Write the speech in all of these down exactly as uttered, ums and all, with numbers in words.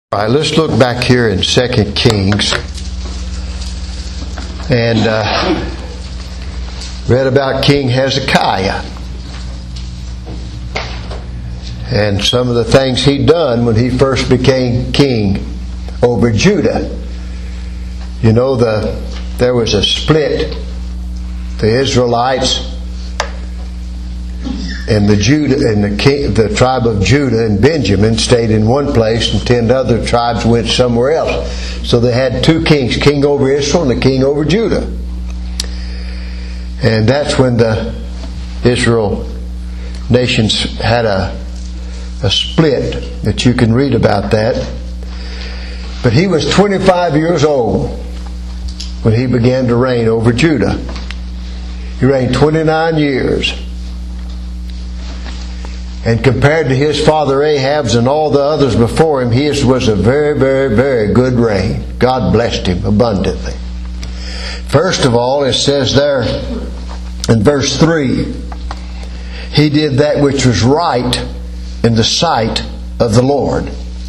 All right, let's look back here in Second Kings and uh, read about King Hezekiah and some of the things he'd done when he first became king over Judah. You know, the there was a split. The Israelites and the Judah and the king, the tribe of Judah and Benjamin stayed in one place, and ten other tribes went somewhere else. So they had two kings: king over Israel and the king over Judah. And that's when the Israel nations had a a split that you can read about that. But he was twenty-five years old when he began to reign over Judah. He reigned twenty-nine years. And compared to his father Ahab's and all the others before him, his was a very, very, very good reign. God blessed him abundantly. First of all, it says there in verse three, he did that which was right in the sight of the Lord.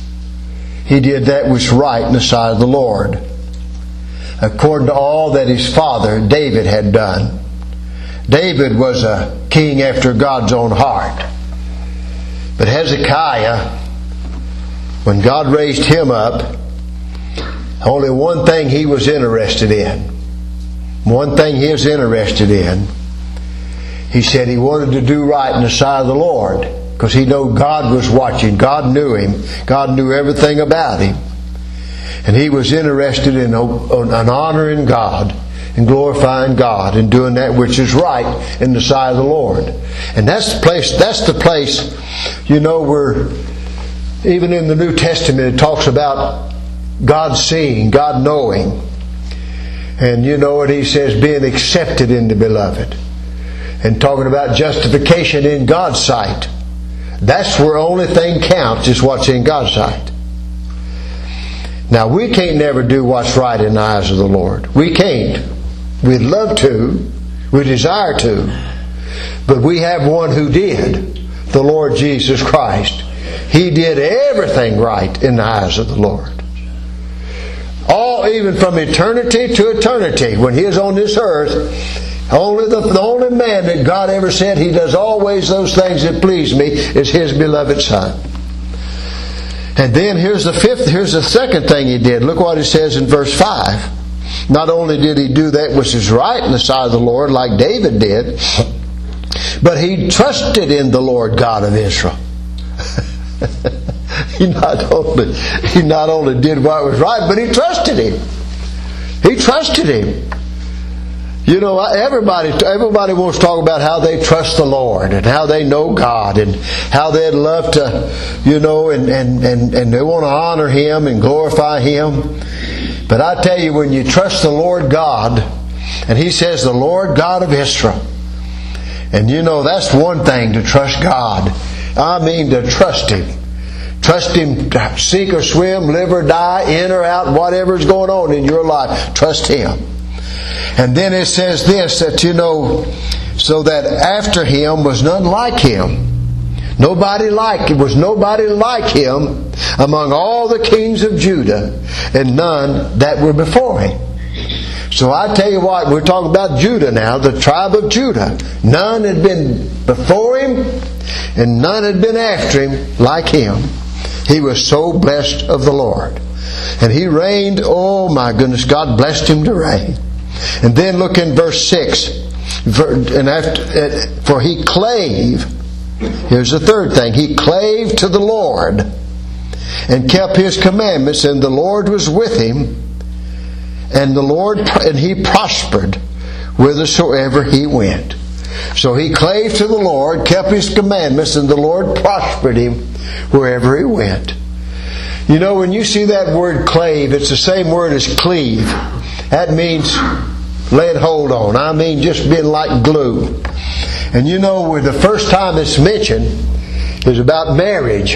He did that which was right in the sight of the Lord, according to all that his father David had done. David was a king after God's own heart. But Hezekiah, when God raised him up, only one thing he was interested in. One thing he was interested in. He said he wanted to do right in the sight of the Lord, because he knew God was watching. God knew him. God knew everything about him. And he was interested in an honoring God and glorifying God and doing that which is right in the sight of the Lord. And that's the place, that's the place, you know, where even in the New Testament it talks about God seeing, God knowing. And you know what he says, being accepted in the beloved. And talking about justification in God's sight. That's where only thing counts, is what's in God's sight. Now, we can't never do what's right in the eyes of the Lord. We can't. We'd love to. We desire to. But we have one who did. The Lord Jesus Christ. He did everything right in the eyes of the Lord. All, even from eternity to eternity, when He is on this earth, only the, the only man that God ever said He does always those things that please me is His beloved Son. And then here's the fifth, here's the second thing He did. Look what it says in verse five. Not only did He do that which is right in the sight of the Lord, like David did, but he trusted in the Lord God of Israel. he not only he not only did what was right, but he trusted Him. He trusted Him. You know, everybody everybody wants to talk about how they trust the Lord and how they know God and how they'd love to, you know, and, and, and, and they want to honor Him and glorify Him. But I tell you, when you trust the Lord God, and He says the Lord God of Israel, and you know that's one thing, to trust God. I mean to trust Him. Trust Him to sink or swim, live or die, in or out, whatever's going on in your life. Trust Him. And then it says this, that you know, so that after Him was none like Him. Nobody like, it was nobody like Him among all the kings of Judah, and none that were before Him. So I tell you what, we're talking about Judah now, the tribe of Judah. None had been before Him, and none had been after Him like Him. He was so blessed of the Lord. And He reigned, oh my goodness, God blessed Him to reign. And then look in verse six. And after, for He clave, here's the third thing, He clave to the Lord and kept His commandments, and the Lord was with him, and the Lord and he prospered whithersoever he went. So he clave to the Lord, kept His commandments, and the Lord prospered him wherever he went. You know, when you see that word clave, it's the same word as cleave. That means laid hold on. I mean just being like glue. And you know, the first time it's mentioned is about marriage.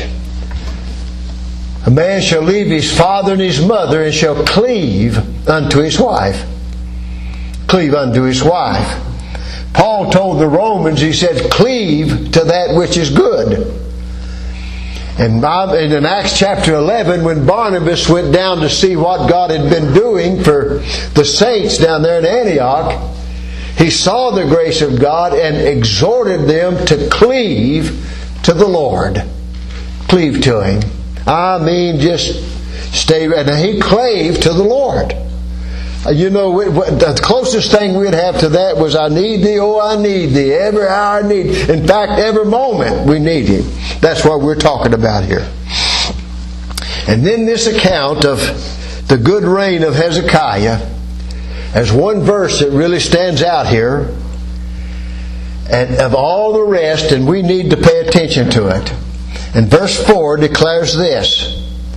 A man shall leave his father and his mother and shall cleave unto his wife. Cleave unto his wife. Paul told the Romans, he said, cleave to that which is good. And in Acts chapter eleven, when Barnabas went down to see what God had been doing for the saints down there in Antioch, he saw the grace of God and exhorted them to cleave to the Lord. Cleave to Him. I mean, just stay. And he clave to the Lord. You know, the closest thing we'd have to that was, I need Thee, oh I need Thee, every hour I need. In fact, every moment we need Him. That's what we're talking about here. And then this account of the good reign of Hezekiah, as one verse that really stands out here, and of all the rest, and we need to pay attention to it. And verse four declares this: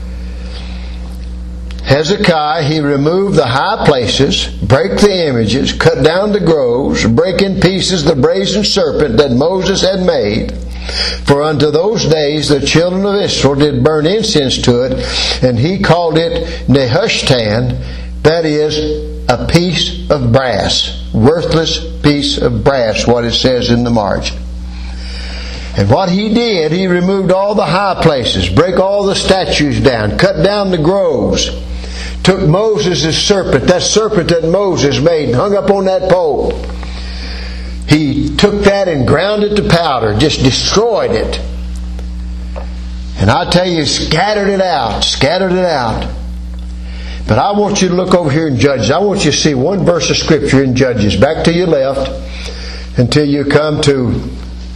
Hezekiah, he removed the high places, brake the images, cut down the groves, break in pieces the brazen serpent that Moses had made. For unto those days the children of Israel did burn incense to it, and he called it Nehushtan, that is, a piece of brass. Worthless piece of brass, what it says in the margin. And what he did, he removed all the high places, break all the statues down, cut down the groves, took Moses' serpent, that serpent that Moses made, and hung up on that pole. He took that and ground it to powder, just destroyed it. And I tell you, scattered it out, scattered it out. But I want you to look over here in Judges. I want you to see one verse of Scripture in Judges. Back to your left until you come to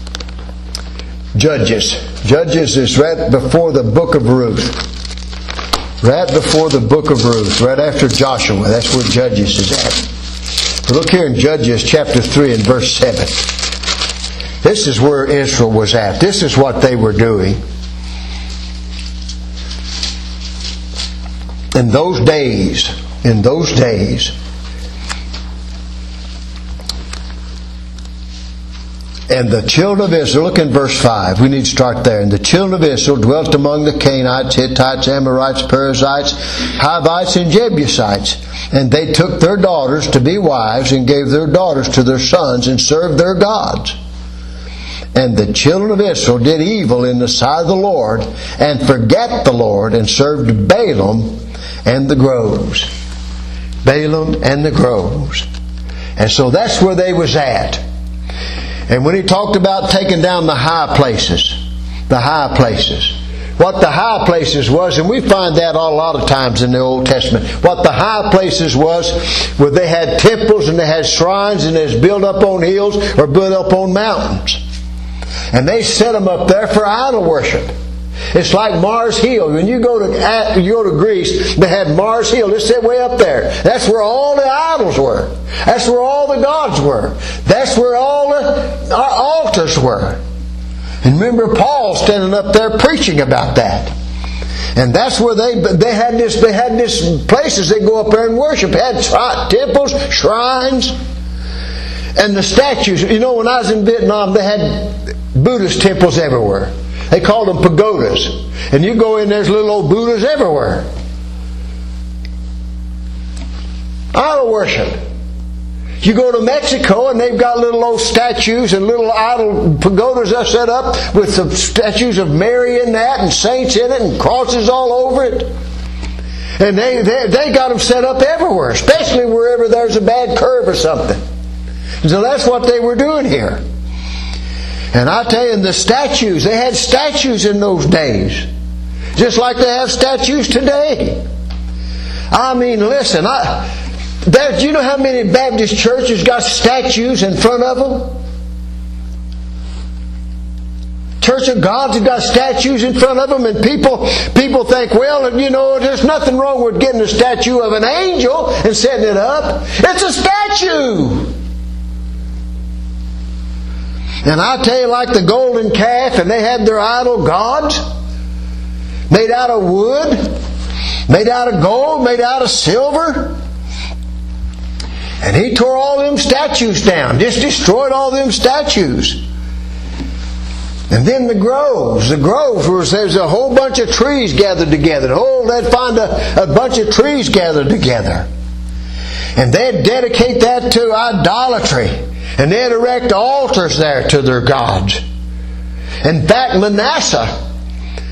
Judges. Judges is right before the book of Ruth. Right before the book of Ruth. Right after Joshua. That's where Judges is at. Look here in Judges chapter three and verse seven. This is where Israel was at. This is what they were doing. In those days, in those days, and the children of Israel, look in verse five, we need to start there. And the children of Israel dwelt among the Canaanites, Hittites, Amorites, Perizzites, Hivites, and Jebusites. And they took their daughters to be wives, and gave their daughters to their sons, and served their gods. And the children of Israel did evil in the sight of the Lord, and forgat the Lord, and served Balaam and the groves. Balaam and the groves. And so that's where they was at. And when he talked about taking down the high places, the high places, what the high places was, and we find that a lot of times in the Old Testament, what the high places was, where they had temples and they had shrines and they was built up on hills or built up on mountains. And they set them up there for idol worship. It's like Mars Hill. When you go to you go to Greece, they had Mars Hill. It's that way up there. That's where all the idols were. That's where all the gods were. That's where all the altars were. And remember Paul standing up there preaching about that. And that's where they they had this they had this places they go up there and worship. They had temples, shrines, and the statues. You know, when I was in Vietnam, they had Buddhist temples everywhere. They called them pagodas. And you go in, there's little old Buddhas everywhere. Idol worship. You go to Mexico and they've got little old statues and little idol pagodas are set up with some statues of Mary in that and saints in it and crosses all over it. And they, they, they got them set up everywhere, especially wherever there's a bad curve or something. So that's what they were doing here. And I tell you, the statues, they had statues in those days. Just like they have statues today. I mean, listen, I, there, do you know how many Baptist churches got statues in front of them? Church of God's have got statues in front of them, and people people think, well, you know, there's nothing wrong with getting a statue of an angel and setting it up. It's a statue! And I tell you, like the golden calf, and they had their idol gods made out of wood, made out of gold, made out of silver. And he tore all them statues down, just destroyed all them statues. And then the groves, the groves where there's a whole bunch of trees gathered together. Oh, they'd find a, a bunch of trees gathered together. And they'd dedicate that to idolatry. And they'd erect altars there to their gods. In fact, Manasseh,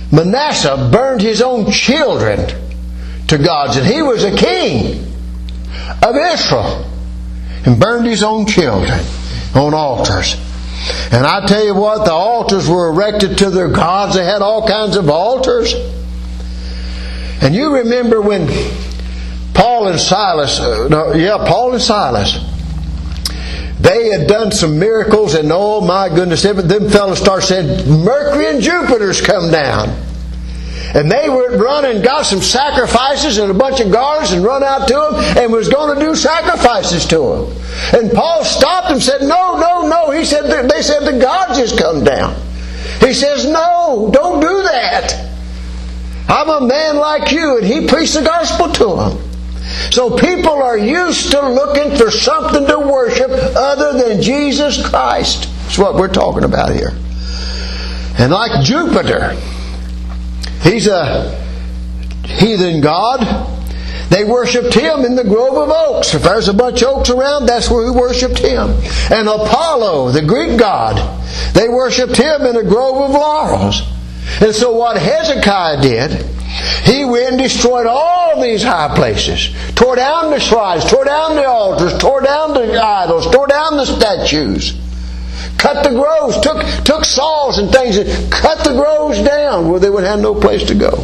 Manasseh burned his own children to gods, and he was a king of Israel, and burned his own children on altars. And I tell you what, the altars were erected to their gods. They had all kinds of altars. And you remember when Paul and Silas, uh, no, yeah, Paul and Silas, they had done some miracles, and oh my goodness, them fellas started saying, Mercury and Jupiter's come down. And they would run and got some sacrifices and a bunch of guards and run out to them and was going to do sacrifices to them. And Paul stopped them and said, no, no, no. He said, they said the gods has come down. He says, no, don't do that. I'm a man like you. And he preached the gospel to them. So people are used to looking for something to worship other than Jesus Christ. That's what we're talking about here. And like Jupiter, he's a heathen god. They worshipped him in the grove of oaks. If there's a bunch of oaks around, that's where we worshipped him. And Apollo, the Greek god, they worshipped him in a grove of laurels. And so what Hezekiah did, he went and destroyed all these high places. Tore down the shrines, tore down the altars, tore down the idols, tore down the statues. Cut the groves, took, took saws and things and cut the groves down where they would have no place to go.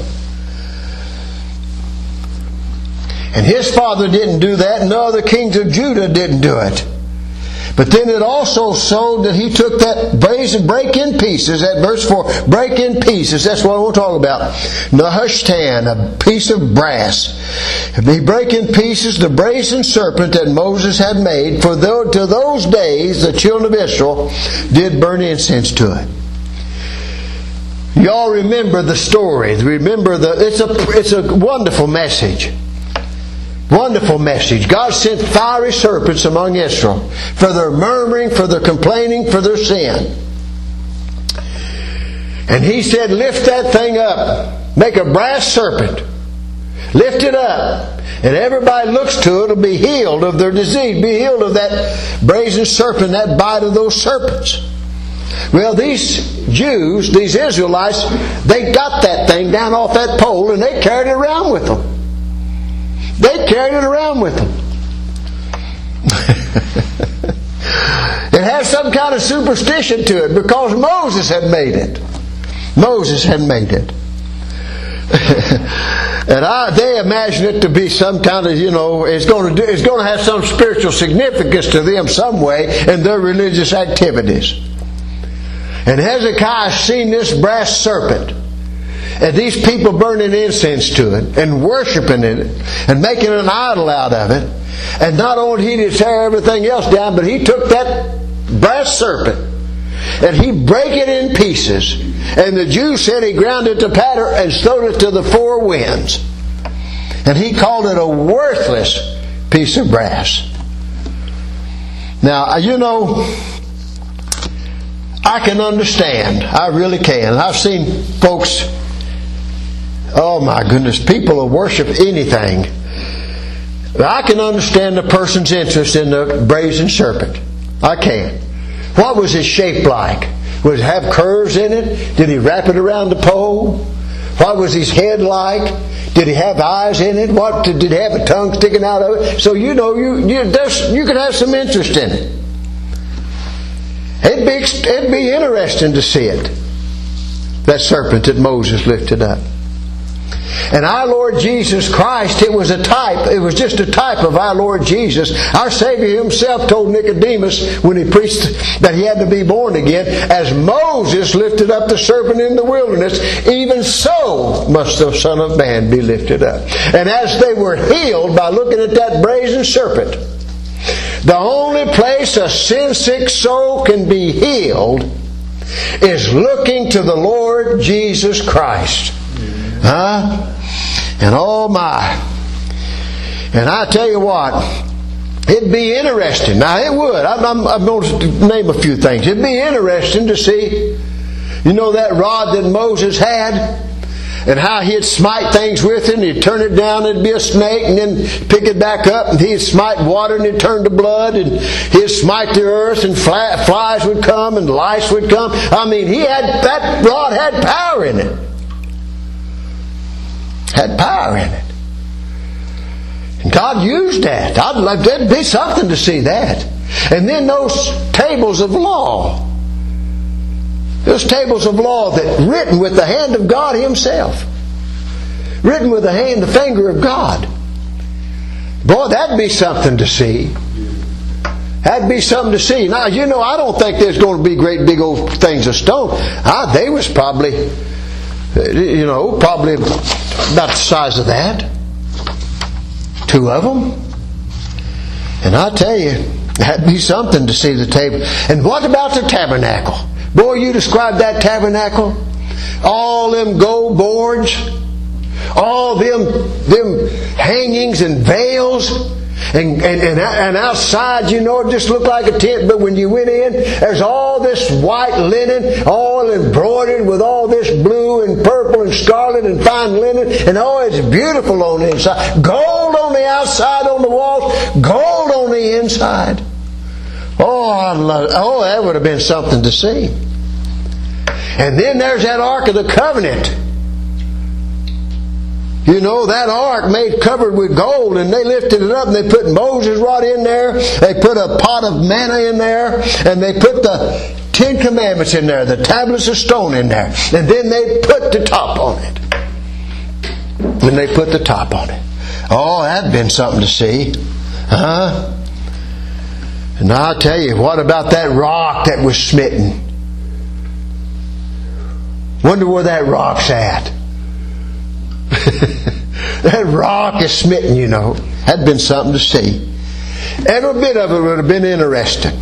And his father didn't do that, and the other kings of Judah didn't do it. But then it also showed that he took that brazen break in pieces, that verse four, break in pieces, that's what we'll talk about. Nehushtan, a piece of brass. He break in pieces the brazen serpent that Moses had made, for though to those days the children of Israel did burn incense to it. Y'all remember the story. Remember the it's a it's a wonderful message. Wonderful message. God sent fiery serpents among Israel for their murmuring, for their complaining, for their sin. And He said, lift that thing up. Make a brass serpent. Lift it up. And everybody looks to it will be healed of their disease. Be healed of that brazen serpent, that bite of those serpents. Well, these Jews, these Israelites, they got that thing down off that pole and they carried it around with them. They carried it around with them. It has some kind of superstition to it because Moses had made it. Moses had made it. And I, they imagine it to be some kind of, you know, it's going to do, it's going to have some spiritual significance to them some way in their religious activities. And Hezekiah seen this brass serpent. And these people burning incense to it and worshiping it and making an idol out of it. And not only did he tear everything else down, but he took that brass serpent and he break it in pieces. And the Jews said he ground it to powder and threw it to the four winds. And he called it a worthless piece of brass. Now, you know, I can understand. I really can. I've seen folks... Oh my goodness, people will worship anything. I can understand the person's interest in the brazen serpent. I can. What was his shape like? Would it have curves in it? Did he wrap it around the pole? What was his head like? Did he have eyes in it? What did he have a tongue sticking out of it? So you know you you, you could have some interest in it. It'd be it'd be interesting to see it. That serpent that Moses lifted up. And our Lord Jesus Christ, it was a type, it was just a type of our Lord Jesus. Our Savior Himself told Nicodemus when He preached that he had to be born again, as Moses lifted up the serpent in the wilderness, even so must the Son of Man be lifted up. And as they were healed by looking at that brazen serpent, the only place a sin-sick soul can be healed is looking to the Lord Jesus Christ. Huh? And oh my. And I tell you what, it'd be interesting. Now it would. I'm, I'm going to name a few things. It'd be interesting to see, you know, that rod that Moses had, and how he'd smite things with it, and he'd turn it down, it'd be a snake, and then pick it back up, and he'd smite water, and it'd turn to blood, and he'd smite the earth, and flies would come, and lice would come. I mean, he had that rod had power in it. Had power in it. And God used that. I'd like that'd be something to see that. And then those tables of law. Those tables of law that written with the hand of God Himself. Written with the hand, the finger of God. Boy, that'd be something to see. That'd be something to see. Now, you know, I don't think there's going to be great big old things of stone. Ah, they was probably, you know, probably about the size of that. Two of them. And I tell you, that'd be something to see the table. And what about the tabernacle? Boy, you described that tabernacle. All them gold boards. All them, them hangings and veils. And, and, and, and outside, you know, it just looked like a tent. But when you went in, there's all this white linen, all embroidered with all this blue and purple and scarlet and fine linen. And oh, it's beautiful on the inside. Gold on the outside on the walls. Gold on the inside. Oh, I love, oh, that would have been something to see. And then there's that Ark of the Covenant. You know, that ark made covered with gold, and they lifted it up and they put Moses' rod in there. They put a pot of manna in there, and they put the Ten Commandments in there, the tablets of stone in there. And then they put the top on it. And they put the top on it. Oh, that'd been something to see. Huh? And I'll tell you, what about that rock that was smitten? Wonder where that rock's at. That rock is smitten, you know. Had been something to see. Every bit of it would have been interesting.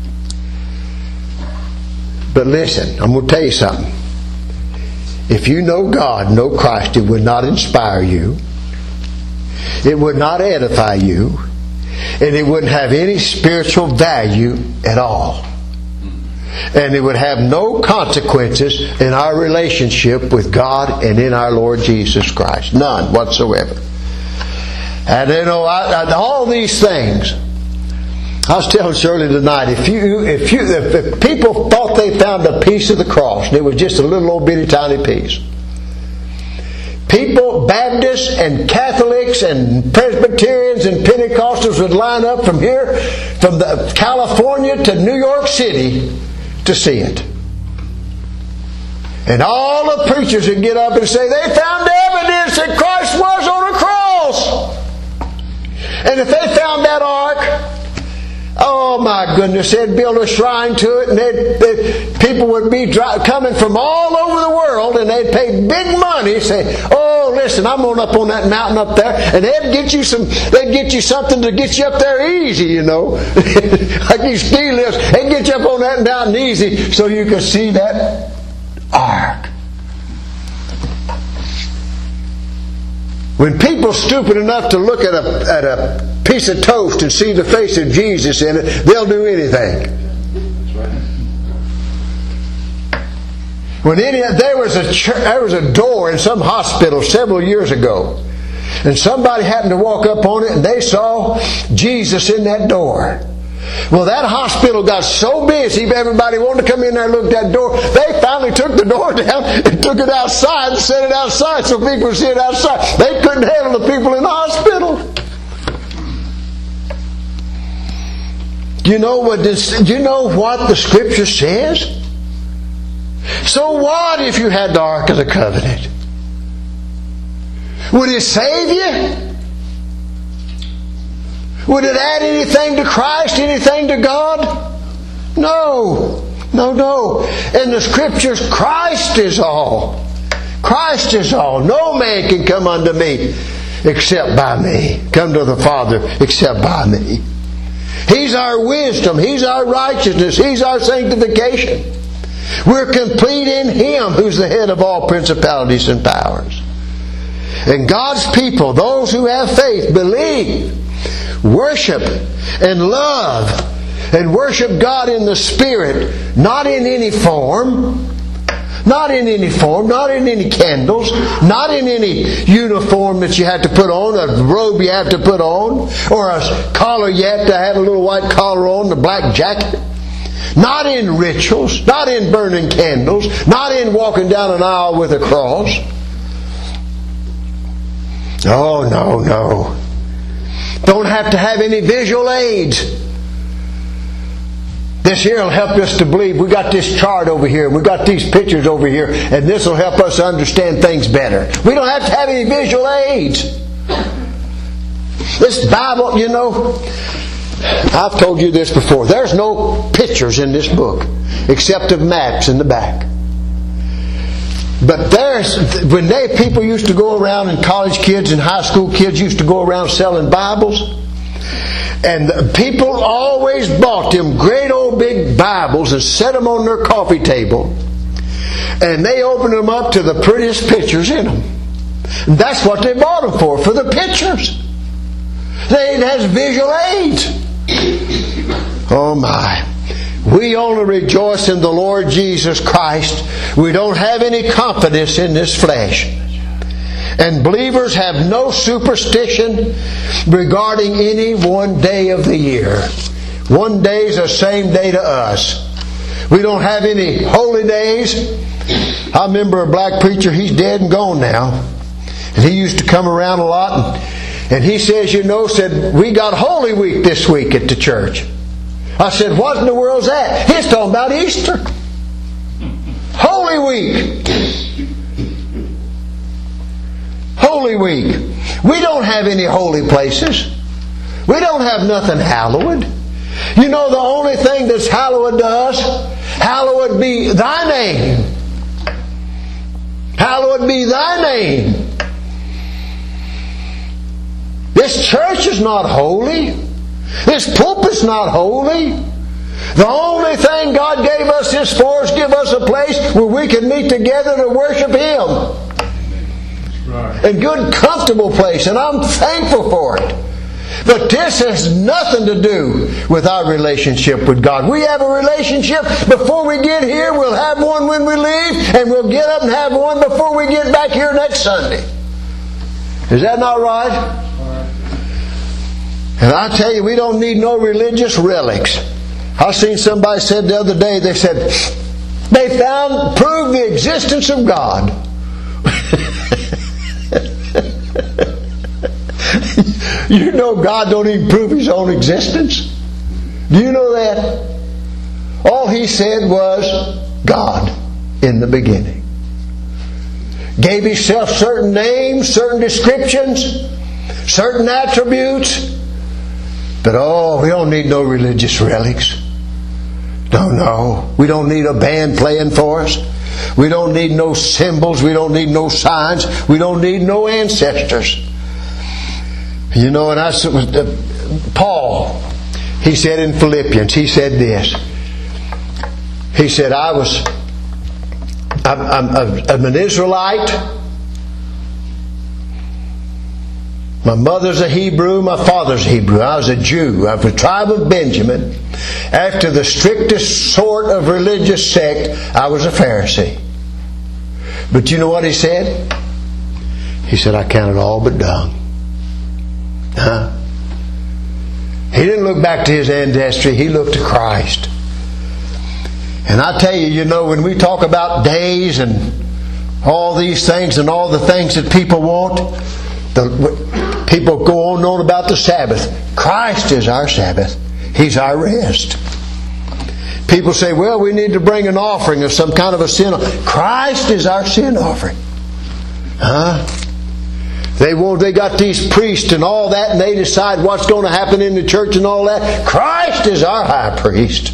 But listen, I'm going to tell you something. If you know God, know Christ, it would not inspire you. It would not edify you. And it wouldn't have any spiritual value at all. And it would have no consequences in our relationship with God and in our Lord Jesus Christ. None whatsoever. And you know, I, I, all these things. I was telling Shirley tonight, if you, if you, if, if people thought they found a piece of the cross, and it was just a little old bitty tiny piece. People, Baptists and Catholics and Presbyterians and Pentecostals would line up from here, from the California to New York City, to see it. And all the preachers would get up and say they found evidence that Christ was on a cross. And if they found that ark, oh my goodness, they'd build a shrine to it, and they'd, they'd, people would be dry, coming from all over the world, and they'd pay big money, say, "Oh, listen, I'm going up on that mountain up there," and they'd get you some, they'd get you something to get you up there easy, you know, like these ski lifts. They'd get you up on that mountain easy, so you could see that ark. When people stupid enough to look at a at a piece of toast and see the face of Jesus in it, they'll do anything. When any, there was a there was a door in some hospital several years ago, and somebody happened to walk up on it, and they saw Jesus in that door. Well, that hospital got so busy, everybody wanted to come in there and look at that door. They finally took the door down and took it outside and set it outside so people could see it outside. They couldn't handle the people in the hospital. You know what this? You know what the Scripture says? So what if you had the Ark of the Covenant? Would it save you? Would it add anything to Christ, anything to God? No. No, no. In the Scriptures, Christ is all. Christ is all. No man can come unto me except by me. Come to the Father except by me. He's our wisdom. He's our righteousness. He's our sanctification. We're complete in Him who's the head of all principalities and powers. And God's people, those who have faith, believe, worship and love and worship God in the Spirit, not in any form, not in any form, not in any candles, not in any uniform that you have to put on, a robe you have to put on, or a collar you have to have a little white collar on, a black jacket. Not in rituals, not in burning candles, not in walking down an aisle with a cross. Oh, no, no. Don't have to have any visual aids. This here will help us to believe. We got this chart over here. We got these pictures over here. And this will help us understand things better. We don't have to have any visual aids. This Bible, you know, I've told you this before. There's no pictures in this book except of maps in the back. But there's, when they, people used to go around, and college kids and high school kids used to go around selling Bibles, and the people always bought them great old big Bibles and set them on their coffee table, and they opened them up to the prettiest pictures in them. And that's what they bought them for, for the pictures. They, it has visual aids. Oh my. We only rejoice in the Lord Jesus Christ. We don't have any confidence in this flesh. And believers have no superstition regarding any one day of the year. One day is the same day to us. We don't have any holy days. I remember a black preacher, he's dead and gone now. And he used to come around a lot. And, and he says, you know, said, we got Holy Week this week at the church. I said, what in the world's that? He's talking about Easter. Holy Week. Holy Week. We don't have any holy places. We don't have nothing hallowed. You know the only thing that's hallowed to us? Hallowed be thy name. Hallowed be thy name. This church is not holy. This pulpit's not holy. The only thing God gave us this for is give us a place where we can meet together to worship Him. Right. A good, comfortable place, and I'm thankful for it. But this has nothing to do with our relationship with God. We have a relationship before we get here. We'll have one when we leave, and we'll get up and have one before we get back here next Sunday. Is that not right? And I tell you, we don't need no religious relics. I seen somebody said the other day, they said, they found, proved the existence of God. You know God don't even prove His own existence. Do you know that? All He said was God in the beginning. Gave Himself certain names, certain descriptions, certain attributes. But oh, we don't need no religious relics. No, no. We don't need a band playing for us. We don't need no symbols. We don't need no signs. We don't need no ancestors. You know, and I uh, Paul, he said in Philippians, he said this. He said, I was, I'm, I'm, I'm an Israelite. My mother's a Hebrew, my father's a Hebrew. I was a Jew. I was the tribe of Benjamin. After the strictest sort of religious sect, I was a Pharisee. But you know what he said? He said, I count it all but dung. Huh? He didn't look back to his ancestry. He looked to Christ. And I tell you, you know, when we talk about days and all these things and all the things that people want, the, people go on and on about the Sabbath. Christ is our Sabbath. He's our rest. People say, well, we need to bring an offering of some kind of a sin. Christ is our sin offering. Huh? They want, they got these priests and all that, and they decide what's going to happen in the church and all that. Christ is our high priest.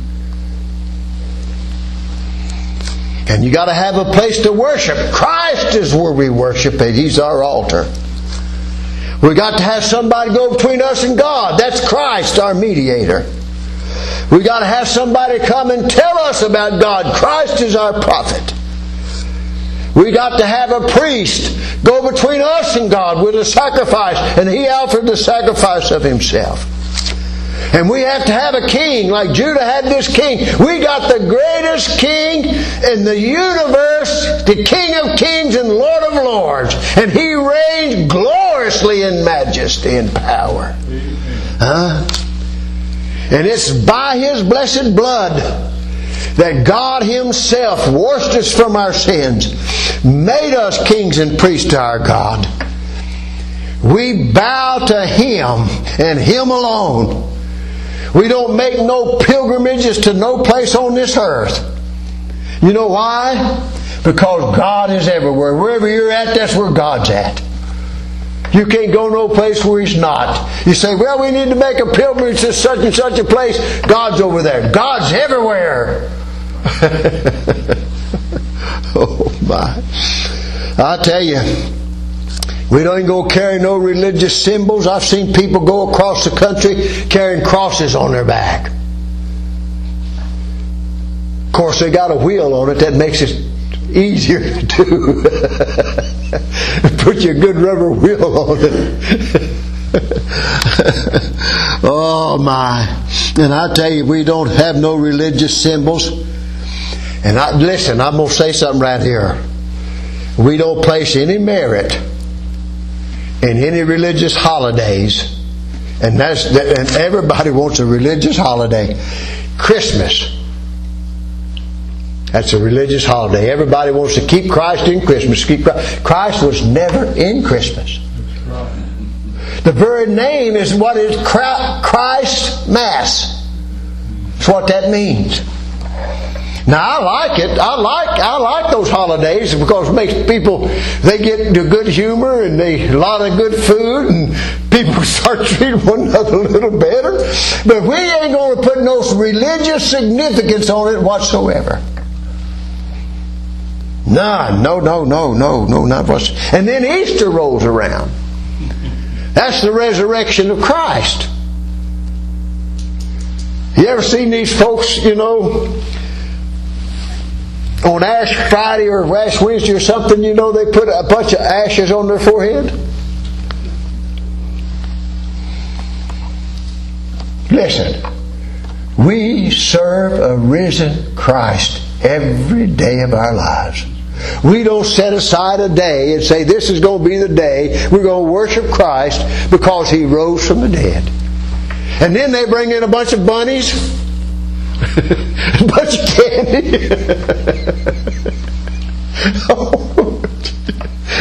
And you got to have a place to worship. Christ is where we worship at. He's our altar. We got to have somebody go between us and God. That's Christ, our mediator. We got to have somebody come and tell us about God. Christ is our prophet. We got to have a priest go between us and God with a sacrifice, and He offered the sacrifice of Himself. And we have to have a king, like Judah had this king. We got the greatest king in the universe, the King of kings and Lord of lords. And He reigns gloriously in majesty and power. Huh? And it's by His blessed blood that God Himself washed us from our sins, made us kings and priests to our God. We bow to Him and Him alone. We don't make no pilgrimages to no place on this earth. You know why? Because God is everywhere. Wherever you're at, that's where God's at. You can't go no place where He's not. You say, well, we need to make a pilgrimage to such and such a place. God's over there. God's everywhere. Oh my. I tell you, we don't even go carry no religious symbols. I've seen people go across the country carrying crosses on their back. Of course, they got a wheel on it that makes it easier to do. Put your good rubber wheel on it. Oh my. And I tell you, we don't have no religious symbols. And I, listen, I'm going to say something right here. We don't place any merit in any religious holidays. And that's and everybody wants a religious holiday. Christmas. That's a religious holiday. Everybody wants to keep Christ in Christmas. Keep Christ. Christ was never in Christmas. The very name is what is Christ Mass. That's what that means. Now I like it. I like I like those holidays because it makes people, they get into good humor and they a lot of good food and people start treating one another a little better. But we ain't going to put no religious significance on it whatsoever. None. No, no, no, no, no, not whatsoever. And then Easter rolls around. That's the resurrection of Christ. You ever seen these folks, you know, on Ash Friday or Ash Wednesday or something, you know, they put a bunch of ashes on their forehead? Listen, we serve a risen Christ every day of our lives. We don't set aside a day and say this is going to be the day we're going to worship Christ because He rose from the dead. And then they bring in a bunch of bunnies, a bunch of candy.